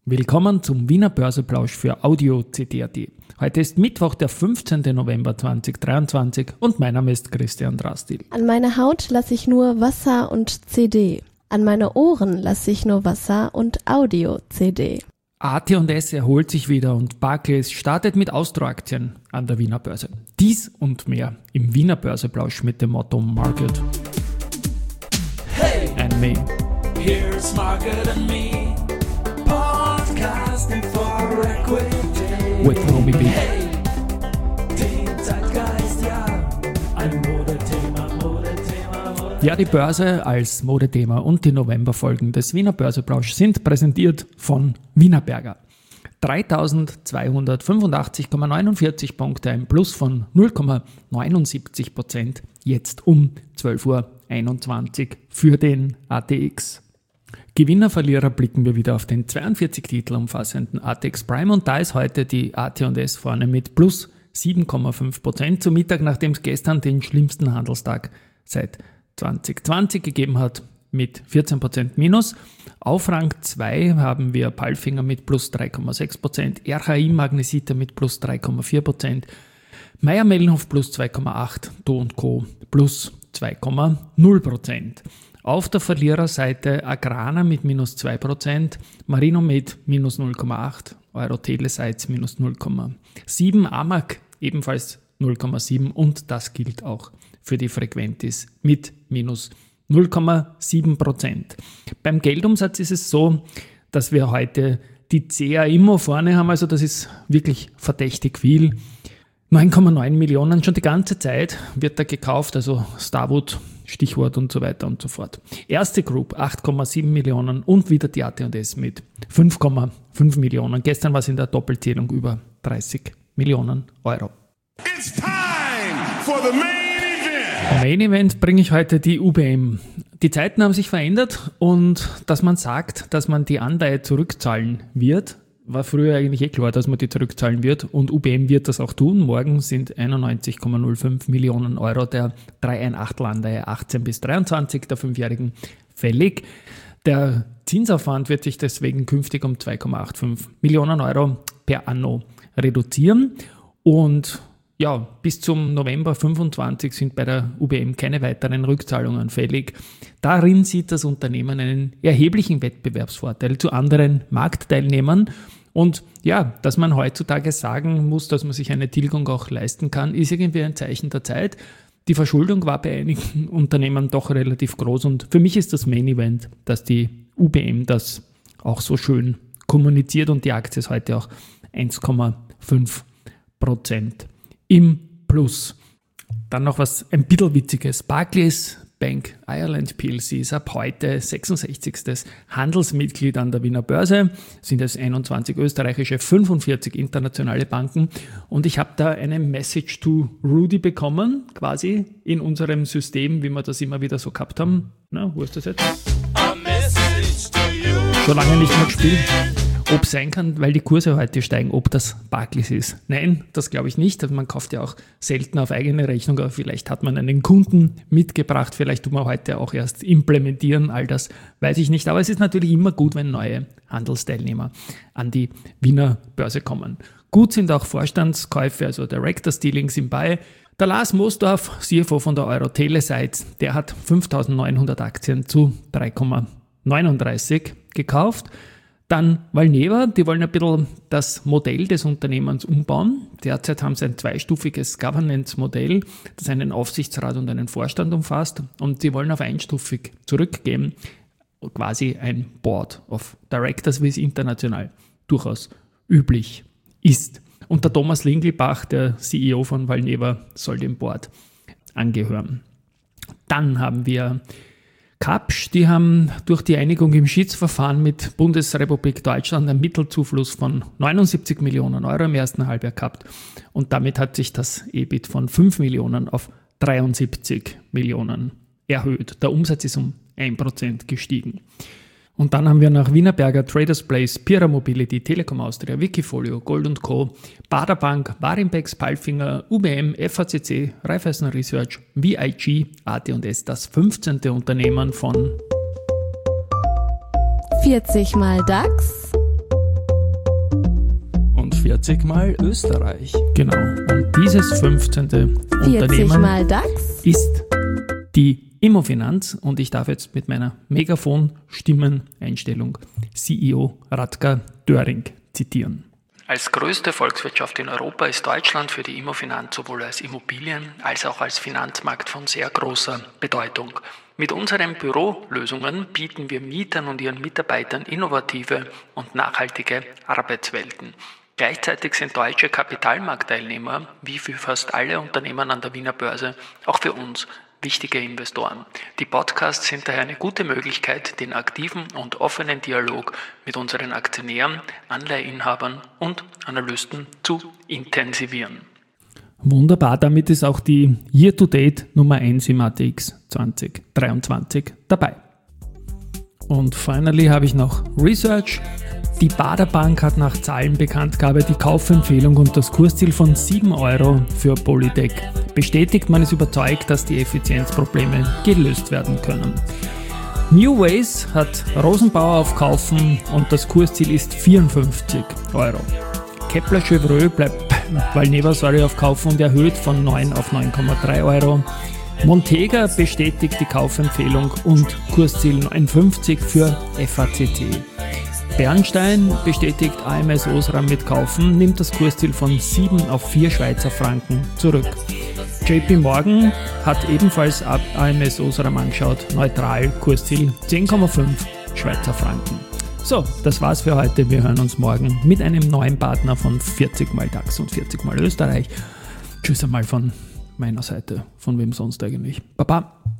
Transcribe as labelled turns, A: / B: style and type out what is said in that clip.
A: Willkommen zum Wiener Börseplausch für Audio CD.at. Heute ist Mittwoch, der 15. November 2023 und mein Name ist Christian Drastil.
B: An meine Haut lasse ich nur Wasser und CD. An meine Ohren lasse ich nur Wasser und Audio-CD.
A: AT&S erholt sich wieder und Barclays startet mit Austro-Aktien an der Wiener Börse. Dies und mehr im Wiener Börseplausch mit dem Motto Market and Me.
C: Here's Market and Me, podcasting for equity.
A: With Romy B.
C: Hey, den Zeitgeist, ja, ein Modethema.
A: Ja, die Börse als Modethema und die Novemberfolgen des Wiener Börseplausch sind präsentiert von Wienerberger. 3.285,49 Punkte, ein Plus von 0,79%, jetzt um 12.21 Uhr für den ATX. Gewinner, Verlierer blicken wir wieder auf den 42 Titel umfassenden ATX Prime und da ist heute die AT&S vorne mit plus 7,5% zu Mittag, nachdem es gestern den schlimmsten Handelstag seit 2020 gegeben hat mit 14% Minus. Auf Rang 2 haben wir Palfinger mit plus 3,6%, RHI Magnesita mit plus 3,4%, Mayr-Melnhof plus 2,8%, Do & Co. plus 2,0%. Auf der Verliererseite Agrana mit minus 2%, Marinomed minus 0,8%, Euroteleseits minus 0,7%, Amag ebenfalls 0,7% und das gilt auch für die Frequentis mit minus 0,7%. Beim Geldumsatz ist es so, dass wir heute die CA Immo vorne haben, also das ist wirklich verdächtig viel. 9,9 Millionen, schon die ganze Zeit wird da gekauft, also Starwood, Stichwort und so weiter und so fort. Erste Group 8,7 Millionen und wieder die AT&S mit 5,5 Millionen. Gestern war es in der Doppelzählung über 30 Millionen Euro.
D: It's time for the main event.
A: Am Main Event bringe ich heute die UBM. Die Zeiten haben sich verändert und dass man sagt, dass man die Anleihe zurückzahlen wird, war früher eigentlich klar, dass man die zurückzahlen wird und UBM wird das auch tun. Morgen sind 91,05 Millionen Euro der 3,18 Anleihe 18 bis 23 der 5-jährigen fällig. Der Zinsaufwand wird sich deswegen künftig um 2,85 Millionen Euro per anno reduzieren und ja, bis zum November 25 sind bei der UBM keine weiteren Rückzahlungen fällig. Darin sieht das Unternehmen einen erheblichen Wettbewerbsvorteil zu anderen Marktteilnehmern. Und ja, dass man heutzutage sagen muss, dass man sich eine Tilgung auch leisten kann, ist irgendwie ein Zeichen der Zeit. Die Verschuldung war bei einigen Unternehmen doch relativ groß und für mich ist das Main Event, dass die UBM das auch so schön kommuniziert und die Aktie ist heute auch 1,5% im Plus. Dann noch was ein bisschen Witziges. Barclays Bank Ireland plc ist ab heute 66. Handelsmitglied an der Wiener Börse, sind es 21 österreichische, 45 internationale Banken und ich habe da eine Message to Rudy bekommen, quasi in unserem System, wie wir das immer wieder so gehabt haben. Na, wo ist das jetzt?
C: A message to you.
A: Schon lange nicht mehr gespielt. Ob es sein kann, weil die Kurse heute steigen, ob das Barclays ist. Nein, das glaube ich nicht. Man kauft ja auch selten auf eigene Rechnung, aber vielleicht hat man einen Kunden mitgebracht, vielleicht tut man heute auch erst implementieren, all das weiß ich nicht. Aber es ist natürlich immer gut, wenn neue Handelsteilnehmer an die Wiener Börse kommen. Gut sind auch Vorstandskäufe, also Directors Dealings sind bei. Der Lars Mosdorf, CFO von der Euroteleseits, der hat 5.900 Aktien zu 3,39 gekauft. Dann Valneva, die wollen ein bisschen das Modell des Unternehmens umbauen. Derzeit haben sie ein zweistufiges Governance-Modell, das einen Aufsichtsrat und einen Vorstand umfasst. Und sie wollen auf einstufig zurückgehen, quasi ein Board of Directors, wie es international durchaus üblich ist. Und der Thomas Lingelbach, der CEO von Valneva, soll dem Board angehören. Dann haben wir Kapsch, die haben durch die Einigung im Schiedsverfahren mit Bundesrepublik Deutschland einen Mittelzufluss von 79 Millionen Euro im ersten Halbjahr gehabt und damit hat sich das EBIT von 5 Millionen auf 73 Millionen erhöht. Der Umsatz ist um 1% gestiegen. Und dann haben wir nach Wienerberger, Traders Place, Pira Mobility, Telekom Austria, Wikifolio, Gold & Co., Baderbank, Warimpex, Palfinger, UBM, FACC, Raiffeisen Research, VIG, AT&S, das 15. Unternehmen von
B: 40 mal DAX,
A: 40 Mal Österreich. Genau. Und dieses 15.
B: 40
A: Unternehmen
B: Mal DAX.
A: ist die Immofinanz und ich darf jetzt mit meiner Megafon-Stimmeneinstellung CEO Radka Döring zitieren. Als größte Volkswirtschaft in Europa ist Deutschland für die Immofinanz sowohl als Immobilien- als auch als Finanzmarkt von sehr großer Bedeutung. Mit unseren Bürolösungen bieten wir Mietern und ihren Mitarbeitern innovative und nachhaltige Arbeitswelten. Gleichzeitig sind deutsche Kapitalmarktteilnehmer, wie für fast alle Unternehmen an der Wiener Börse, auch für uns wichtige Investoren. Die Podcasts sind daher eine gute Möglichkeit, den aktiven und offenen Dialog mit unseren Aktionären, Anleiheinhabern und Analysten zu intensivieren. Wunderbar, damit ist auch die Year-to-Date Nummer 1 im ATX 2023 dabei. Und finally habe ich noch Research. Die Baader Bank hat nach Zahlenbekanntgabe die Kaufempfehlung und das Kursziel von 7 Euro für Polytech bestätigt. Man ist überzeugt, dass die Effizienzprobleme gelöst werden können. New Ways hat Rosenbauer auf Kaufen und das Kursziel ist 54 Euro. Kepler Chevreux bleibt Valneva auf Kaufen und erhöht von 9 auf 9,3 Euro. Montega bestätigt die Kaufempfehlung und Kursziel 59 für FACC. Bernstein bestätigt AMS Osram mit Kaufen, nimmt das Kursziel von 7 auf 4 Schweizer Franken zurück. JP Morgan hat ebenfalls AMS Osram angeschaut, neutral, Kursziel 10,5 Schweizer Franken. So, das war's für heute. Wir hören uns morgen mit einem neuen Partner von 40 Mal DAX und 40 Mal Österreich. Tschüss einmal von meiner Seite, von wem sonst eigentlich. Baba!